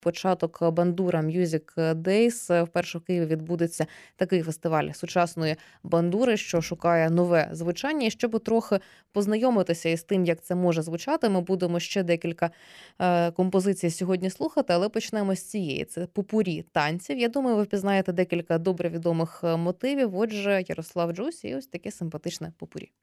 початок Бандура Music Days. Вперше в Києві відбудеться такий фестиваль сучасної бандури, що шукає нове звучання. І щоб трохи познайомитися із тим, як це може звучати, ми будемо ще декілька композицій сьогодні слухати, але почнемо з цієї. Це попурі танців. Я думаю, ви впізнаєте декілька добре відомих мотивів. Отже, Ярослав Джусь і ось таке симпатичне попурі.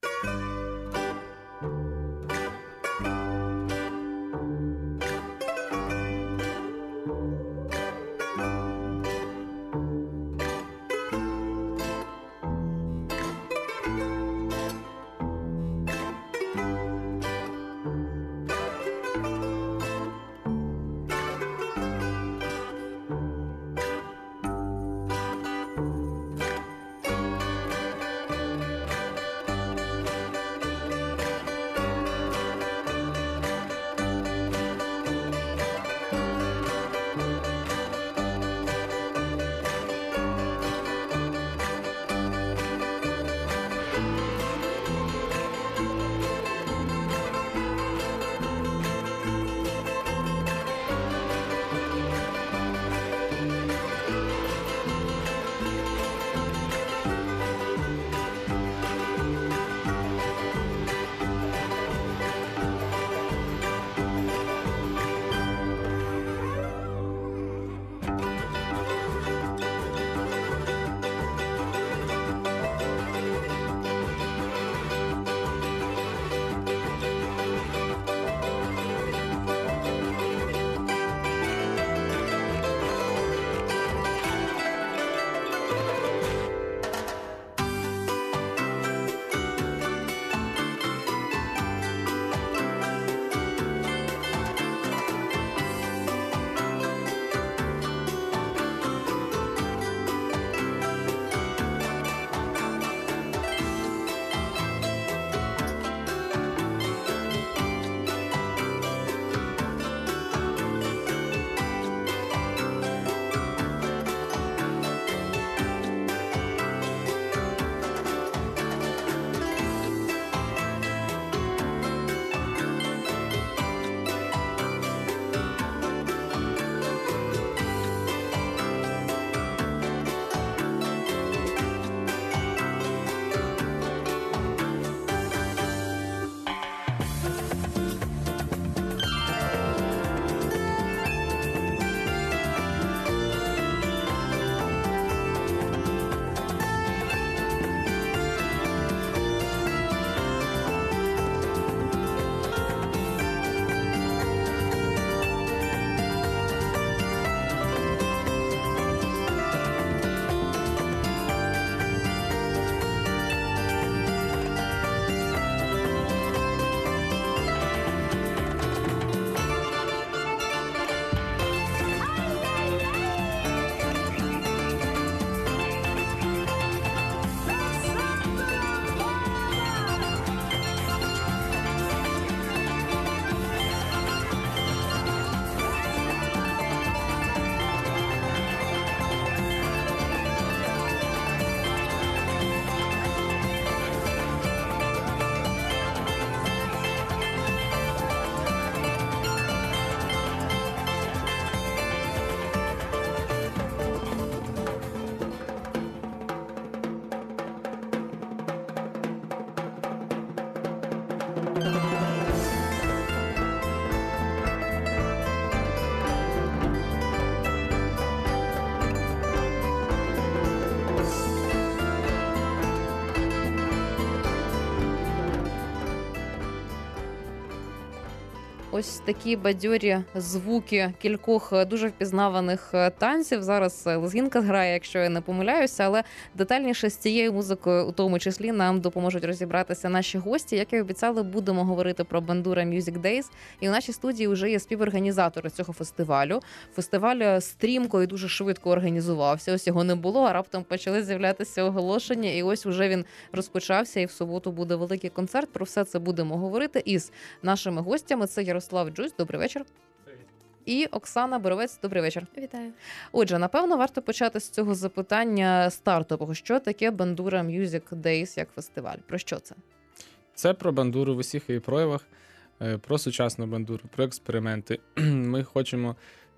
Ось такі бадьорі звуки кількох дуже впізнаваних танців. Зараз лезгінка грає, якщо я не помиляюся, але детальніше з цією музикою у тому числі нам допоможуть розібратися наші гості. Як і обіцяли, будемо говорити про Бандура Music Days. І в нашій студії вже є співорганізатори цього фестивалю. Фестиваль стрімко і дуже швидко організувався. Ось його не було, а раптом почали з'являтися оголошення. І ось уже він розпочався. І в суботу буде великий концерт. Про все це будемо говорити із нашими гостями. Це Ярослав Джусь. Добрий вечір. Привіт. І Оксана Боровець. Добрий вечір. Вітаю. Отже, напевно, варто почати з цього запитання стартового. Що таке Бандура Music Days як фестиваль? Про що це? Це про бандуру в усіх її проявах, про сучасну бандуру, про експерименти. Ми хочемо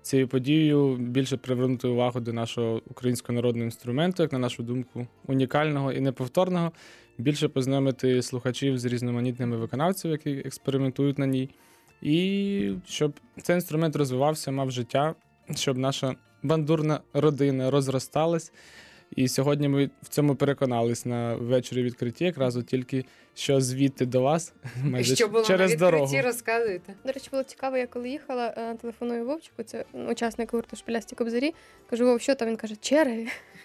цією подією більше привернути увагу до нашого українського народного інструменту, як на нашу думку, унікального і неповторного, більше познайомити слухачів з різноманітними виконавцями, які експериментують на ній, і щоб цей інструмент розвивався, мав життя, щоб наша бандурна родина розросталась. І сьогодні ми в цьому переконались на вечорі відкритті, якраз от тільки що звідти до вас, майже Що було через на дорогу. відкритті, розказуйте. До речі, було цікаво, я коли їхала, телефоную Вовчику, це учасник гурту «Шпилясті кобзарі». Кажу: Вов, що там? Він каже: черги.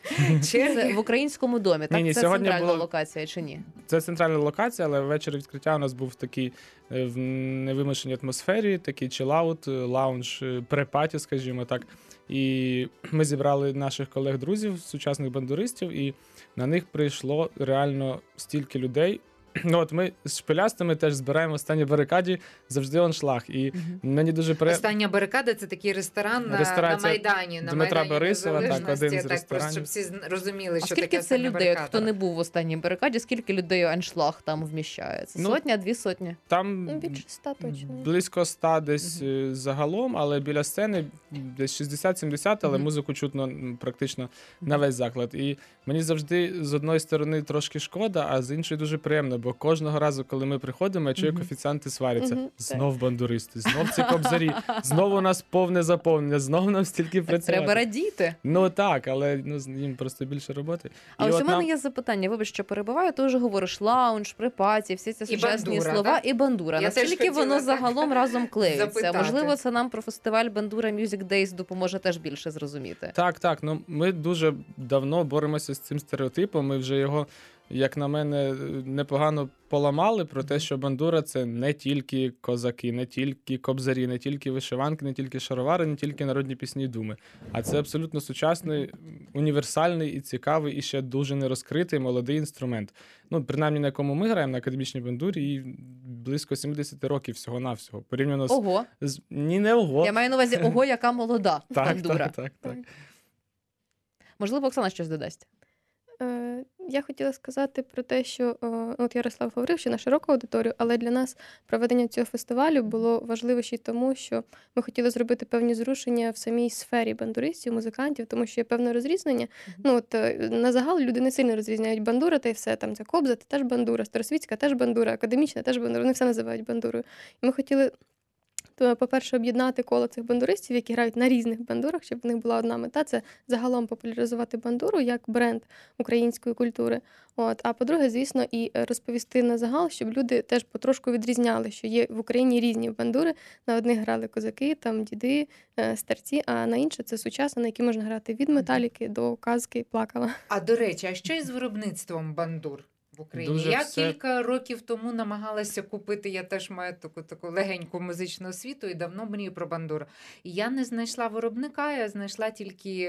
Це в українському домі, так? Ні, Це сьогодні центральна було- локація чи ні? Це центральна локація, але ввечері відкриття у нас був такий в невимушеній атмосфері, такий чилаут, лаунж, препаті, скажімо так. І ми зібрали наших колег-друзів, сучасних бандуристів, і на них прийшло реально стільки людей. Ну от ми з шпилястами теж збираємо останні барикаді, завжди аншлаг. І мені дуже Остання барикада — це такий ресторан на Ресторація Майдані. На Дмитра Майдані Борисова, так, Незалежності. один з Так, просто ресторанів. щоб всі розуміли, А що скільки таке це остання людей, барикада. хто не був в останній барикаді, скільки людей аншлаг там вміщається? Ну, Сотня, 2 сотні? Там Більше 100 точно. близько 100 десь загалом, але біля сцени десь 60-70, але Мгм. музику чутно практично на весь заклад. І мені завжди з одної сторони трошки шкода, а з іншої дуже приємно, бо кожного разу, коли ми приходимо, я чую, як Мгм. офіціанти сваряться. Мгм, так. Знов бандуристи, знов ці кобзарі, знову у нас повне заповнення, знову нам стільки працювати. Треба радіти. Ну так, але їм просто більше роботи. А І ось от у мене нам- є запитання. Вибач, що перебиваю, ти вже говориш лаунж, припаті, всі ці І сучасні бандура, слова, так? і бандура. Я теж Наскільки хотіла воно так загалом разом клеїться? запитати. Можливо, це нам про фестиваль Бандура Music Days допоможе теж більше зрозуміти. Так. Ну ми дуже давно боремося з цим стереотипом. Ми вже його, як на мене, непогано поламали про те, що бандура — це не тільки козаки, не тільки кобзарі, не тільки вишиванки, не тільки шаровари, не тільки народні пісні і думи. А це абсолютно сучасний, універсальний і цікавий, і ще дуже нерозкритий молодий інструмент. Ну, принаймні, на якому ми граємо на академічній бандурі, і близько 70 років всього-навсього. Порівняно Ого, Ні, не ого. я маю на увазі, ого, яка молода бандура. Так. Можливо, Оксана щось додасть. Я хотіла сказати про те, що от Ярослав говорив, що на широку аудиторію, але для нас проведення цього фестивалю було важливо ще й тому, що ми хотіли зробити певні зрушення в самій сфері бандуристів, музикантів, тому що є певне розрізнення. Ну от на загал люди не сильно розрізняють бандура та й все. Там ця кобза, це теж бандура, старосвітська теж бандура, академічна теж бандура. Вони все називають бандурою. І ми хотіли, по-перше, об'єднати коло цих бандуристів, які грають на різних бандурах, щоб в них була одна мета — це загалом популяризувати бандуру як бренд української культури. От. А по-друге, звісно, і розповісти на загал, щоб люди теж потрошку відрізняли, що є в Україні різні бандури. На одних грали козаки, там діди, старці, а на інші — це сучасна, на які можна грати від металіки до казки плакала. А до речі, а що із виробництвом бандур в Україні? Дуже Я все- кілька років тому намагалася купити, я теж маю таку легеньку музичну освіту і давно мрію про бандуру. І я не знайшла виробника, я знайшла тільки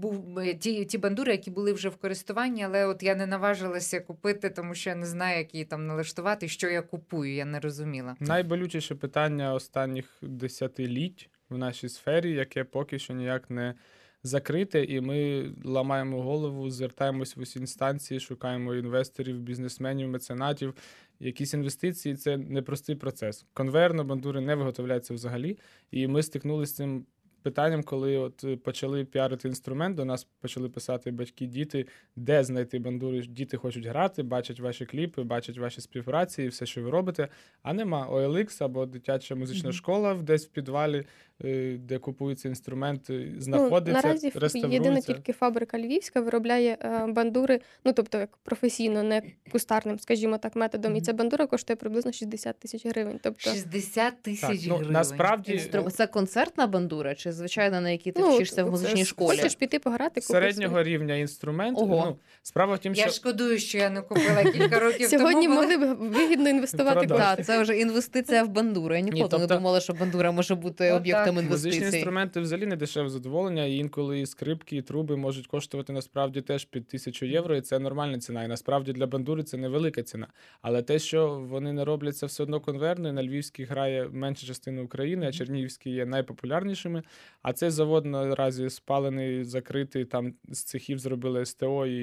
ті бандури, які були вже в користуванні, але от я не наважилася купити, тому що я не знаю, як її там налаштувати, що я купую, я не розуміла. Найболючіше питання останніх десятиліть в нашій сфері, яке поки що ніяк не закрите, і ми ламаємо голову, звертаємось в усі інстанції, шукаємо інвесторів, бізнесменів, меценатів. Якісь інвестиції — це непростий процес. Конвейерно бандури не виготовляються взагалі, і ми стикнулися з цим питанням, коли от почали піарити інструмент, до нас почали писати батьки, діти, де знайти бандури. Діти хочуть грати, бачать ваші кліпи, бачать ваші співпраці і все, що ви робите, а нема OLX або дитяча музична школа десь в підвалі, де купуються інструменти, знаходиться, Наразі єдина реставрується. тільки фабрика львівська виробляє бандури, ну тобто як професійно, не кустарним, скажімо так, методом. І ця бандура коштує приблизно 60 тисяч гривень. Тобто 60 тисяч ну, гривень. насправді- Це концертна бандура, чи звичайно, на якій ти вчишся в музичній школі? Хочеш піти пограти, купиш Середнього рівня інструмент. Ого. Ну, справа в тім, Я що шкодую, що я не купила кілька років Сьогодні тому. могли б вигідно інвестувати Продати. кошти. Так, це вже інвестиція в бандуру. Я ніколи тобто- не думала, що бандура може бути Отак. об'єктом музичні інвестицій. інструменти взагалі не дешеве задоволення, і інколи і скрипки, і труби можуть коштувати насправді теж під 1000 євро, і це нормальна ціна. І насправді для бандури це невелика ціна. Але те, що вони не роблять це все одно конвейерно, і на Львівській грає менша частина України, а Чернігівські є найпопулярнішими. А цей завод наразі спалений, закритий, там з цехів зробили СТО, і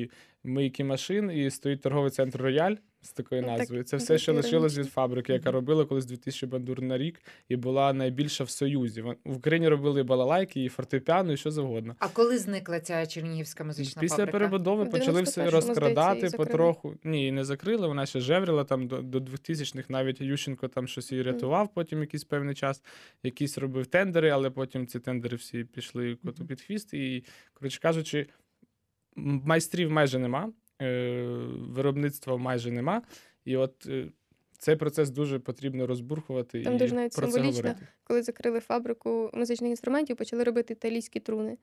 мийки машин, і стоїть торговий центр «Рояль» з такою Ну, так, назвою. Це все, що дуже лишилось від іронічно. фабрики, яка робила колись 2000 бандур на рік, і була найбільша в Союзі. В Україні робили і балалайки, і фортепіано, і що завгодно. А коли зникла ця Чернігівська музична Після фабрика? перебудови В почали все 91-му, розкрадати здається, її закрили. потроху. Ні, не закрили, вона ще жевріла там до 2000-х, навіть Ющенко там щось її рятував потім якийсь певний час, якісь робив тендери, але потім ці тендери всі пішли коту під хвіст. І, коротше кажучи, майстрів майже нема, виробництва майже нема. І от цей процес дуже потрібно розбурхувати Там і дуже навіть про це символічно. говорити. Коли закрили фабрику музичних інструментів, почали робити італійські труни.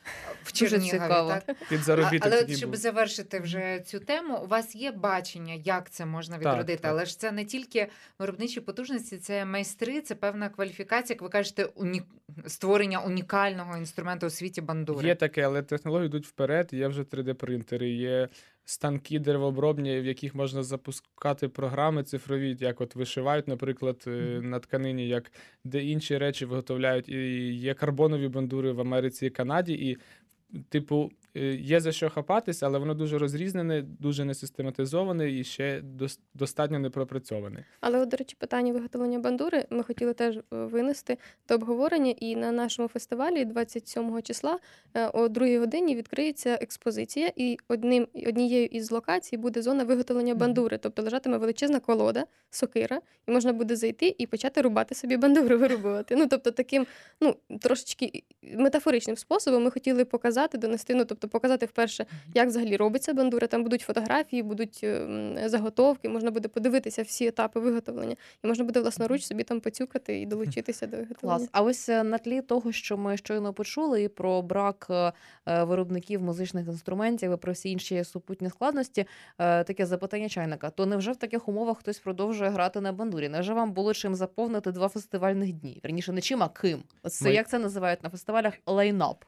В Дуже Чернігові, цікаво. так? Під заробіток Але тоді от, щоб був. завершити вже цю тему, у вас є бачення, як це можна відродити, так. але ж це не тільки виробничі потужності, це майстри, це певна кваліфікація, як ви кажете, створення унікального інструменту у світі бандури. Є таке, але технології йдуть вперед, є вже 3D-принтери, є станки деревообробні, в яких можна запускати програми цифрові, як от вишивають, наприклад, на тканині, як де інші речі виготовляють. І є карбонові бандури в Америці і Канаді, і типу, є за що хапатись, але воно дуже розрізнене, дуже несистематизоване і ще достатньо непропрацьоване. Але, от, до речі, питання виготовлення бандури ми хотіли теж винести до обговорення. І на нашому фестивалі 27 числа о 2 годині відкриється експозиція, і однією із локацій буде зона виготовлення бандури. Тобто лежатиме величезна колода, сокира, і можна буде зайти і почати рубати собі бандуру, вирубувати. Ну, тобто таким, трошечки метафоричним способом ми хотіли показати, донести, тобто показати вперше, як взагалі робиться бандура. Там будуть фотографії, будуть заготовки, можна буде подивитися всі етапи виготовлення, і можна буде власноруч собі там поцюкати і долучитися до виготовлення. Клас. А ось на тлі того, що ми щойно почули, і про брак виробників музичних інструментів, і про всі інші супутні складності, таке запитання чайника. То невже в таких умовах хтось продовжує грати на бандурі? Невже вам було чим заповнити 2 фестивальних дні? Вірніше, не чим, а ким? Оце, як це називають на фестивалях? Лайнап.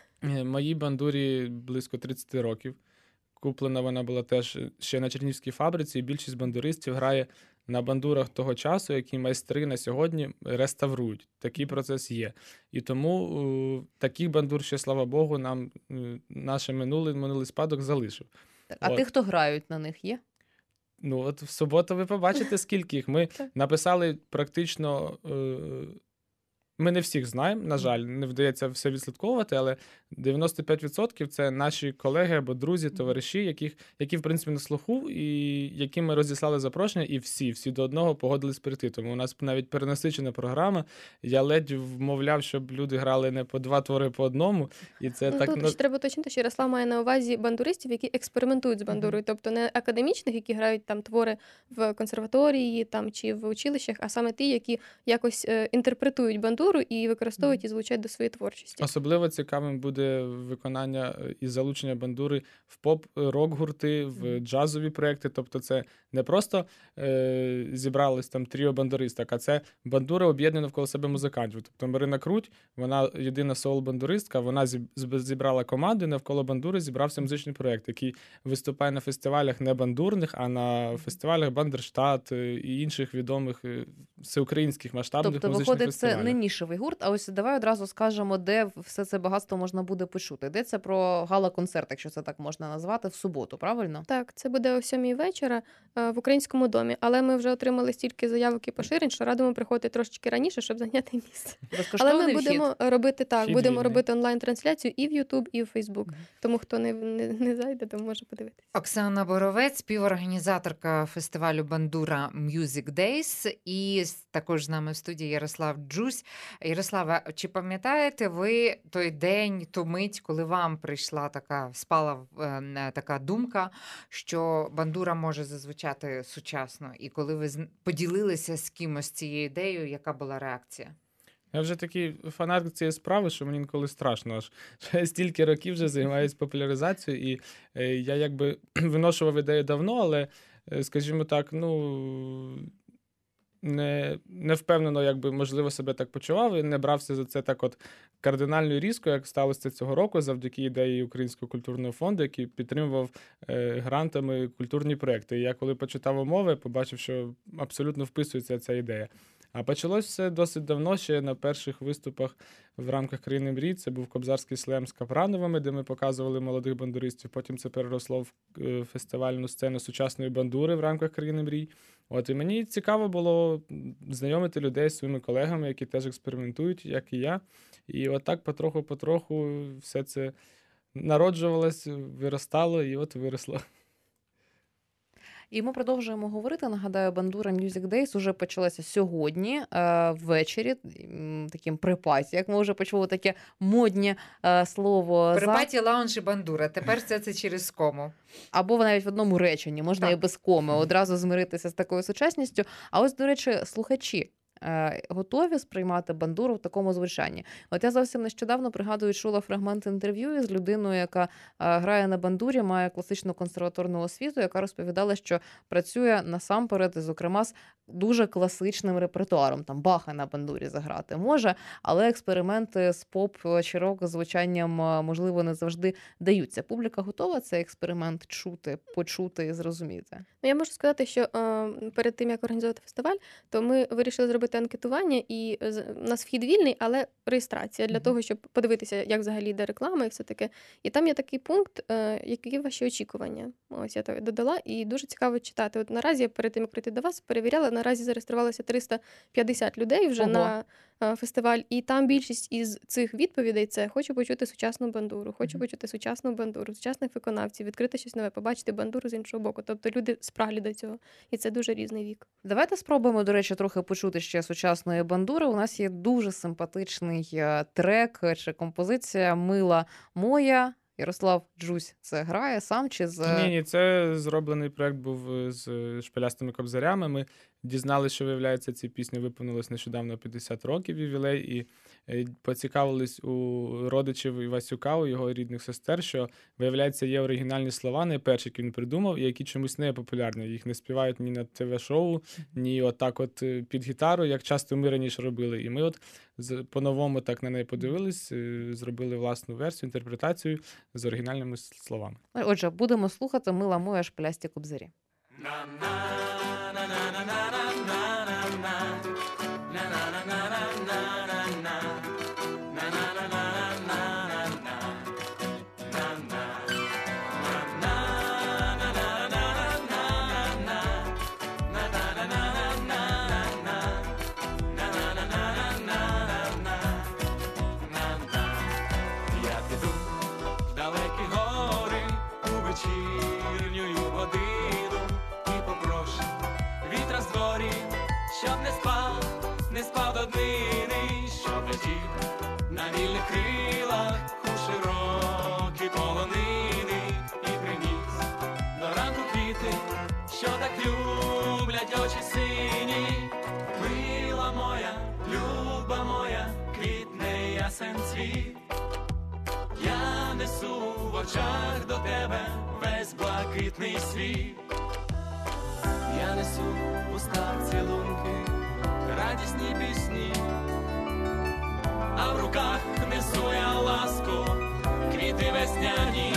Моїй бандурі близько 30 років. Куплена вона була теж ще на Чернігівській фабриці, і більшість бандуристів грає на бандурах того часу, які майстри на сьогодні реставрують. Такий процес є. І тому таких бандур ще, слава Богу, нам наше минулий спадок залишив. А тих, хто грають на них, є? Ну, от в суботу ви побачите, скільки їх. Ми написали практично... Ми не всіх знаємо, на жаль, не вдається все відслідковувати, але 95% це наші колеги або друзі, товариші, які в принципі на слуху, і яким ми розіслали запрошення, і всі до одного погодились прийти. Тому у нас навіть перенасичена програма. Я ледь вмовляв, щоб люди грали не по 2 твори по одному. І це так... Тут треба уточнити, що Ярослав має на увазі бандуристів, які експериментують з бандурою. Тобто не академічних, які грають там твори в консерваторії там, чи в училищах, а саме ті, які якось інтерпретують бандуру і використовують і звучать до своєї творчості. Особливо цікавим буде виконання і залучення бандури в поп-рок-гурти, в джазові проекти. Тобто це не просто зібрались там тріо бандуристок, а це бандура об'єднана навколо себе музикантів. Тобто Марина Круть, вона єдина соул-бандуристка, вона зібрала команду, і навколо бандури зібрався музичний проект, який виступає на фестивалях не бандурних, а на фестивалях Бандерштат і інших відомих всеукраїнських масштабних тобто, музичних виходить, фестивалях. це не нішевий гурт, а ось давай одразу скажемо, де все це багатство можна буде почути. Йдеться про гала-концерт, якщо це так можна назвати, в суботу, правильно? Так, це буде о 7 вечора в Українському домі, але ми вже отримали стільки заявок і поширень, що радимо приходити трошечки раніше, щоб зайняти місце. Але ми будемо робити робити онлайн-трансляцію і в YouTube, і в Facebook. Тому хто не зайде, то може подивитися. Оксана Боровець, співорганізаторка фестивалю Бандура Music Days, і також з нами в студії Ярослав Джусь. Ярослава, чи пам'ятаєте ви той день, ту мить, коли вам прийшла спала така думка, що бандура може зазвучати сучасно? І коли ви поділилися з кимось цією ідеєю, яка була реакція? Я вже такий фанат цієї справи, що мені інколи страшно аж. Я стільки років вже займаюся популяризацією, і я якби виношував ідею давно, але, скажімо так, не впевнено, якби, можливо, себе так почував і не брався за це так от кардинально і різко, як сталося цього року, завдяки ідеї Українського культурного фонду, який підтримував грантами культурні проекти. І я коли почитав умови, побачив, що абсолютно вписується ця ідея. А почалось все досить давно, ще на перших виступах в рамках «Країни мрій». Це був кобзарський слем з Капрановими, де ми показували молодих бандуристів. Потім це переросло в фестивальну сцену сучасної бандури в рамках «Країни мрій». І мені цікаво було знайомити людей з своїми колегами, які теж експериментують, як і я. І отак потроху все це народжувалось, виростало і виросло. І ми продовжуємо говорити. Нагадаю, Бандура Music Days уже почалася сьогодні ввечері, таким припаті, як ми вже почули таке модне слово. Припаті, лаунж і бандура. Тепер це через кому. Або навіть в одному реченні, можна так. І без коми, одразу змиритися з такою сучасністю. А ось, до речі, слухачі готові сприймати бандуру в такому звучанні. Я зовсім нещодавно, пригадую, чула фрагмент інтерв'ю з людиною, яка грає на бандурі, має класичну консерваторну освіту, яка розповідала, що працює насамперед, зокрема, з дуже класичним репертуаром. Там Баха на бандурі заграти може, але експерименти з поп чи рок звучанням, можливо, не завжди даються. Публіка готова цей експеримент чути, почути і зрозуміти? Я можу сказати, що перед тим, як організувати фестиваль, то ми вирішили зробити анкетування, і у нас вхід вільний, але реєстрація для того, щоб подивитися, як взагалі йде реклама і все таке. І там є такий пункт, які ваші очікування. Ось я так додала, і дуже цікаво читати. Наразі, перед тим, як прийти до вас, перевіряла, наразі зареєструвалося 350 людей вже на фестиваль, і там більшість із цих відповідей – це «хочу почути сучасну бандуру», «хочу почути сучасну бандуру», сучасних виконавців, відкрити щось нове, побачити бандуру з іншого боку. Тобто люди спраглі до цього, і це дуже різний вік. Давайте спробуємо, до речі, трохи почути ще сучасної бандури. У нас є дуже симпатичний трек чи композиція «Мила моя». Ярослав Джусь це грає сам чи з... Ні, це зроблений проєкт був з шпилястими кобзарями. Ми дізналися, що, виявляється, цій пісні виповнилось нещодавно 50 років ювілей, і поцікавились у родичів Івасюка, у його рідних сестер, що, виявляється, є оригінальні слова, не перші, які він придумав, і які чомусь не популярні. Їх не співають ні на ТВ-шоу, ні отак під гітару, як часто ми раніше робили. І ми по-новому так на неї подивились, зробили власну версію, інтерпретацію з оригінальними словами. Отже, будемо слухати «Мила моя, шпилясті кобзарі». Не спав до днини, щоб летів на вільних крилах у широкі полонини і приніс до ранку квіти, що так люблять очі сині. Мила моя, люба моя, квітне ясен цвіт. Я несу в очах до тебе весь блакитний світ. Я несу в устах цілунки, радісні пісні, а в руках несу я ласку, квіти весняні.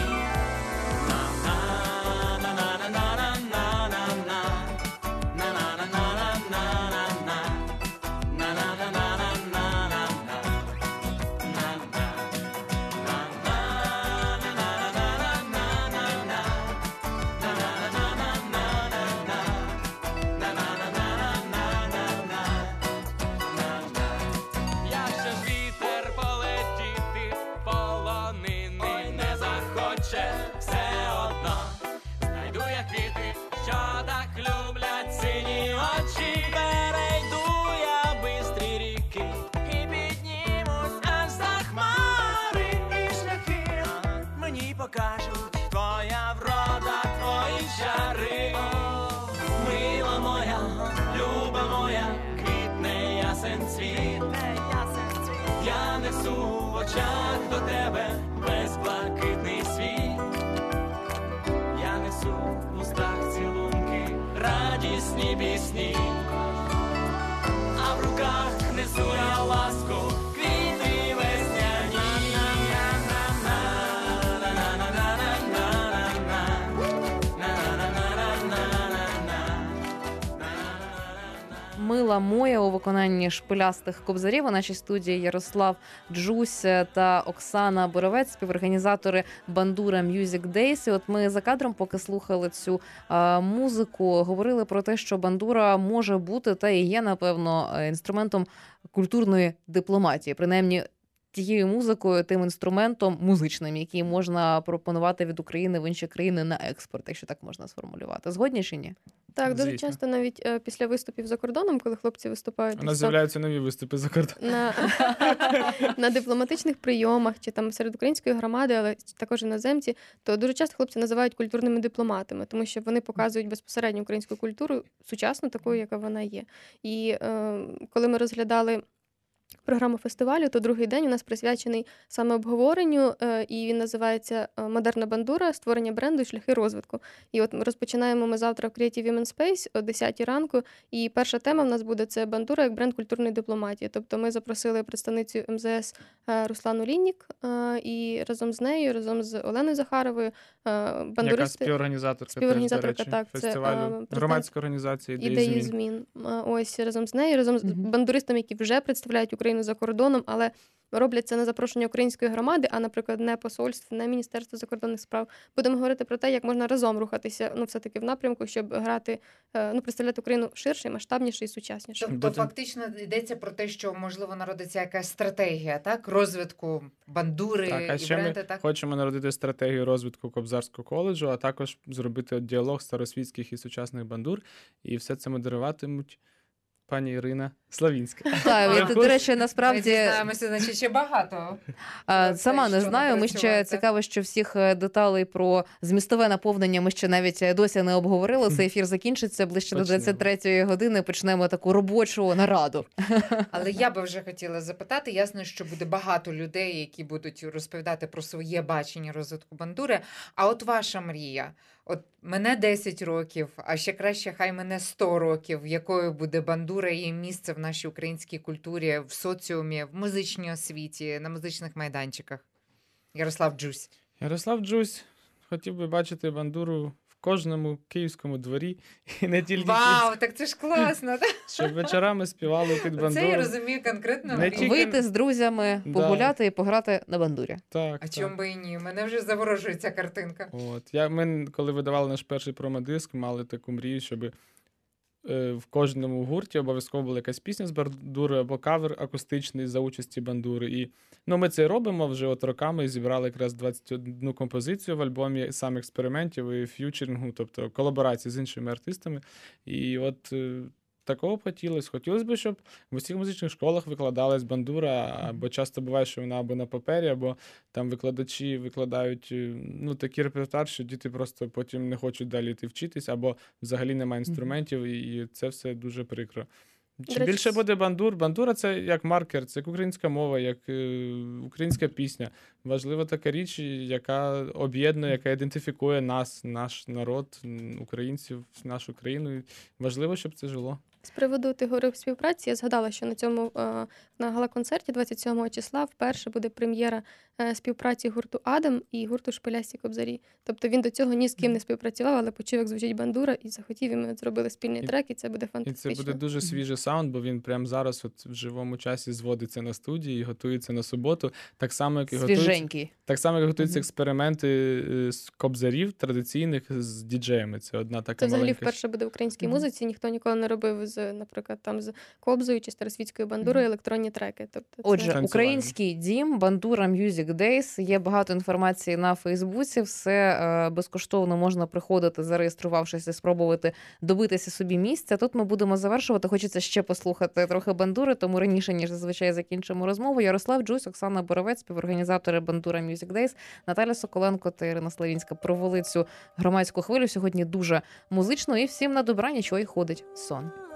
Покажуть твоя врода, твої чари. Мила моя, люба моя, квітне ясен цвіт. Я несу в очах до тебе весь блакитний світ. Я несу в устах цілунки, радісні пісні, а в руках несу я ласку, квіти весняні. «Мила Мила моя у виконанні шпилястих кобзарів. У нашій студії Ярослав Джусь та Оксана Боровець, співорганізатори Бандура Music Days. І от ми за кадром, поки слухали цю музику, говорили про те, що бандура може бути та і є, напевно, інструментом культурної дипломатії, принаймні тією музикою, тим інструментом музичним, який можна пропонувати від України в інші країни на експорт, якщо так можна сформулювати. Згодні чи ні? Так, дуже Звісно. часто навіть після виступів за кордоном, коли хлопці виступають У нас з'являються нові виступи за кордоном. на дипломатичних прийомах чи там серед української громади, але також іноземці, то дуже часто хлопці називають культурними дипломатами, тому що вони показують безпосередньо українську культуру сучасну, такою, яка вона є. І коли ми розглядали програму фестивалю, то другий день у нас присвячений саме обговоренню, і він називається «Модерна бандура. Створення бренду і шляхи розвитку». І от ми розпочинаємо ми завтра в Creative Women Space о 10 ранку, і перша тема в нас буде це бандура як бренд культурної дипломатії. Тобто ми запросили представницю МЗС Руслану Ліннік, і разом з нею, разом з Оленою Захаровою, Яка бандуристи... співорганізаторка так, це, фестивалю громадської організації «Ідеї змін». Ось разом з нею, разом з бандуристами, які вже представляють Україну за кордоном, але роблять це на запрошення української громади, а, наприклад, не посольств, не Міністерство закордонних справ. Будемо говорити про те, як можна разом рухатися, все-таки в напрямку, щоб грати, представляти Україну ширше, масштабніше і сучасніше. Тобто фактично йдеться про те, що, можливо, народиться якась стратегія, так? Розвитку бандури Так, а і ще бренди, ми так? хочемо народити стратегію розвитку Кобзарського коледжу, а також зробити діалог старосвітських і сучасних бандур. І все це модеруватимуть пані Ірина Славінська. Так, до речі, Ми насправді дізнаємося, значить, ще багато. сама не що знаю. Ми ще напрацювати. цікаво, що всіх деталей про змістове наповнення ми ще навіть досі не обговорили. Цей ефір закінчиться ближче до 23-ї години. Почнемо таку робочу нараду. Але я би вже хотіла запитати, ясно, що буде багато людей, які будуть розповідати про своє бачення розвитку бандури. А от ваша мрія? От мене 10 років, а ще краще хай мене 100 років, якою буде бандура і її місце в нашій українській культурі, в соціумі, в музичній освіті, на музичних майданчиках. Ярослав Джусь. Ярослав Джусь хотів би бачити бандуру в кожному київському дворі, і не тільки Вау, так це ж класно, так? щоб вечорами співали під бандуру. Це я розумію конкретно. Не мрію. тільки- Вийти з друзями, Да. погуляти і пограти на бандурі. Так, А так. чому би і ні? Мене вже заворожує ця картинка. Ми, коли видавали наш перший промо-диск, мали таку мрію, щоб в кожному гурті обов'язково була якась пісня з бандури або кавер акустичний за участі бандури. І ми це робимо вже от роками, зібрали якраз 21 композицію в альбомі, саме експериментів і ф'ючерінгу, тобто колаборації з іншими артистами. І от такого б хотілося. Хотілося б, щоб в усіх музичних школах викладалась бандура, або часто буває, що вона або на папері, або там викладачі викладають такий репертуар, що діти просто потім не хочуть далі йти вчитись, або взагалі немає інструментів, і це все дуже прикро. Чим більше буде бандур, бандура – це як маркер, це як українська мова, як українська пісня. Важлива така річ, яка об'єднує, яка ідентифікує нас, наш народ, українців, нашу країну. І важливо, щоб це жило. З приводу ти говорив співпраці, я згадала, що на цьому на гала-концерті 27 числа вперше буде прем'єра співпраці гурту «Адам» і гурту «Шпилясті кобзарі». Тобто він до цього ні з ким не співпрацював, але почув, як звучить бандура, і захотів, і ми зробили спільний трек, і це буде фантастично. І це буде дуже свіжий саунд, бо він прямо зараз от в живому часі зводиться на студії і готується на суботу. Так само, як і Свіженький. готуються експерименти з кобзарів традиційних з діджеями. Це одна така Це взагалі маленька... вперше буде в українській музиці. Ніхто ніколи не робив наприклад, там з кобзою чи старосвітською бандурою електронні треки. Тобто Отже, український дім, Бандура Music Days. Є багато інформації на Фейсбуці. Все безкоштовно можна приходити, зареєструвавшись і спробувати добитися собі місця. Тут ми будемо завершувати. Хочеться ще послухати трохи бандури, тому раніше, ніж зазвичай закінчимо розмову. Ярослав Джусь, Оксана Боровець, співорганізатори Бандура Music Days, Наталя Соколенко та Ірина Славінська провели цю громадську хвилю. Сьогодні дуже музично і всім на добраніч, ой, ходить сон.